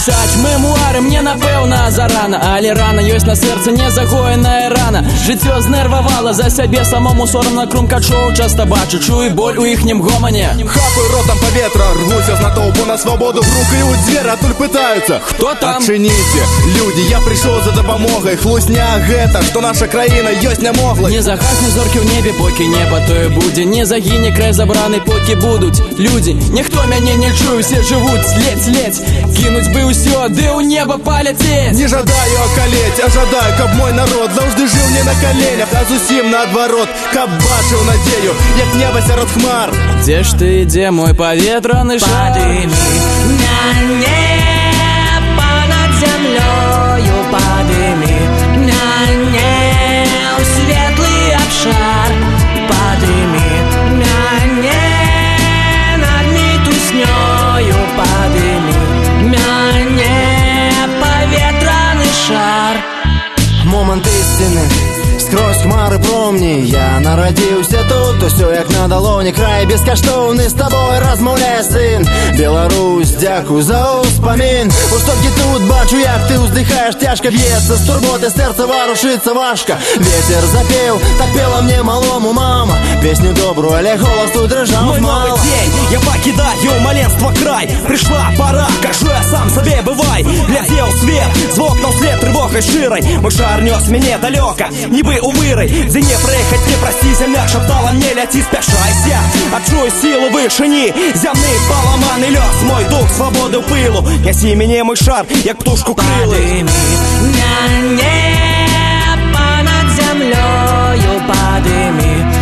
Пісаць мемуары мне напэўна зарана, але рана ёсць на сэрцы незагоеная рана. Жыццё знервавала, за сябе самому сорамна крумкачоў часта бачу, чую боль у іхнім гомане. Хапаю ротом поветра, рвуся з натоўпу на свободу, грукаюць дзвер, адтуль пытаюцца: хто там? Адчыніце, людзі, я прыйшоў за дапамогай. Хлусня гэта, што наша краіна ёсць нямоглай. Не загасне зоркі ў небе, покі неба тое будзе, не загіне край забраны, покі будуць людзі. Ніхто мяне не чуе, усе жывуць ледзь-ледзь, кінуць бы ўсё, ды ў неба паляцець. Не жадаю акалець, а жадаю, каб мой народ заўжды жыў не на каленях, а зусім наадварот, каб бачыў надзею, як неба сярод хмар. Дзе ж ты, дзе мой паветраны шар? Падымі мяне панад зямлёю, падымі мяне ў светлы абшар, падымі мяне над мітуснёю, падымі мяне паветраны шар. Момант ісціны скрозь хмары промні. Я нарадзіўся тут, усё як на далоні, край бескаштоўны, з табой размаўляе сын. Беларусь, дзякуй за ўспамін. Бо столькі тут бачу, як ты ўздыхаеш, цяжка б'ецца з турботы, сэрца варушыцца важка. Ветер запеў, так пела мне малому мама песню добрую, але голас тут дрыжаў мой мала. новый день, я покидаю маленство край. Пришла пора, кажу я сам себе бывай. Глядел свет, з вокна вслед трывогай шырай. Мой шар нёс мяне далёка, нібы у вырай. Дзе не прыехаць, не прасці, зямля шаптала мне: ляці, спяшайся, адчуй сілу вышыні. Зямны паламаны лёс, мой дух свабоды ў пылу. Нясі мяне, мой шар, як птушку крылы. Падымі мяне панад зямлёю, падымі